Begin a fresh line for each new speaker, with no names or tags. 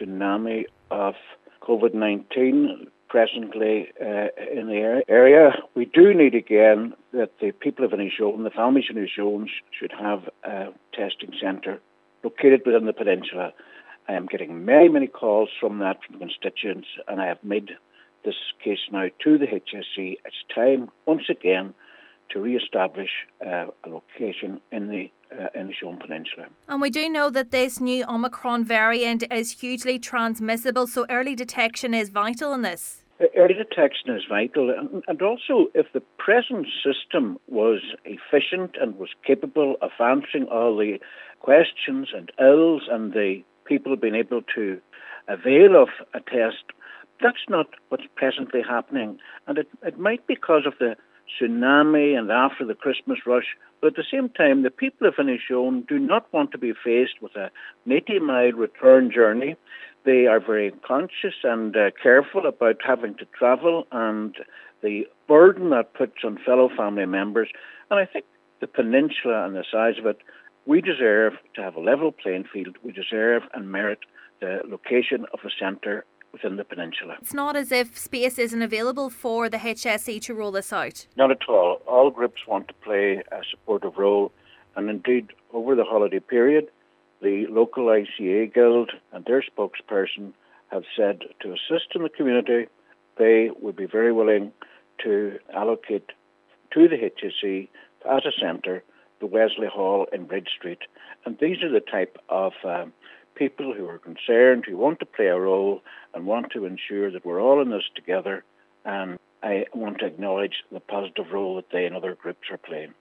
tsunami of COVID-19 presently in the area. We do need again that the people of Inishowen, the families in Inishowen, should have a testing centre located within the peninsula. I am getting many calls from constituents, and I have made this case now to the HSE. It's time, once again, to re-establish a location in the Inishowen Peninsula.
And we do know that this new Omicron variant is hugely transmissible, so early detection is vital in this.
Early detection is vital, and also if the present system was efficient and was capable of answering all the questions and ills and the people being able to avail of a test, that's not what's presently happening. And it might be because of the tsunami and after the Christmas rush, but at the same time, the people of Inishowen do not want to be faced with a 80-mile return journey. They are very conscious and careful about having to travel and the burden that puts on fellow family members. And I think the peninsula and the size of it, we deserve to have a level playing field. We deserve and merit the location of a centre within the peninsula.
It's not as if space isn't available for the HSE to roll this out.
Not at all. All groups want to play a supportive role, and indeed over the holiday period, the local ICA Guild and their spokesperson have said to assist in the community, they would be very willing to allocate to the HSE as a centre the Wesley Hall in Bridge Street. And these are the type of people who are concerned, who want to play a role and want to ensure that we're all in this together. And I want to acknowledge the positive role that they and other groups are playing.